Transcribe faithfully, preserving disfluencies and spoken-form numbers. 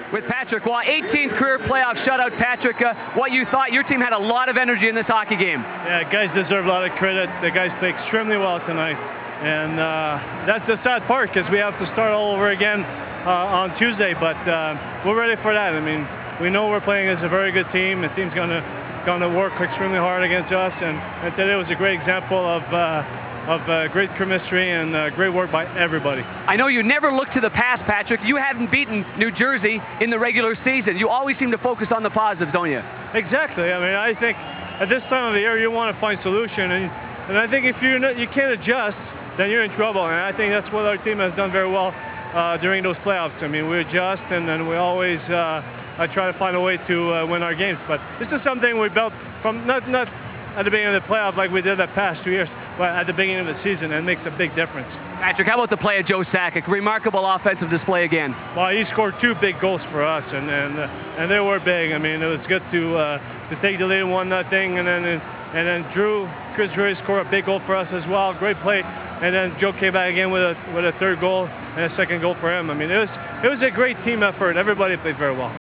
with Patrick Waugh. eighteenth career playoff shutout, Patrick. Uh, what you thought, your team had a lot of energy in this hockey game. Yeah, guys deserve a lot of credit. The guys played extremely well tonight. And uh, that's the sad part, because we have to start all over again uh, on Tuesday, but uh, we're ready for that. I mean, we know we're playing as a very good team. The team's going to going to work extremely hard against us, and, and today was a great example of uh, of uh, great chemistry and uh, great work by everybody. I know you never look to the past, Patrick. You haven't beaten New Jersey in the regular season. You always seem to focus on the positives, don't you? Exactly. I mean, I think at this time of the year, you want to find solution, and and I think if you you can't adjust, then you're in trouble. And I think that's what our team has done very well uh, during those playoffs. I mean, we adjust, and then we always uh, I try to find a way to uh, win our games. But this is something we built from not not at the beginning of the playoff like we did the past two years, but at the beginning of the season, and it makes a big difference. Patrick, how about the play of Joe Sakic? Remarkable offensive display again. Well, he scored two big goals for us, and and uh, and they were big. I mean, it was good to uh, to take the lead one nothing, and then and then Drew Chris Drury scored a big goal for us as well. Great play. And then Joe came back again with a with a third goal and a second goal for him. I mean, it was it was a great team effort. Everybody played very well.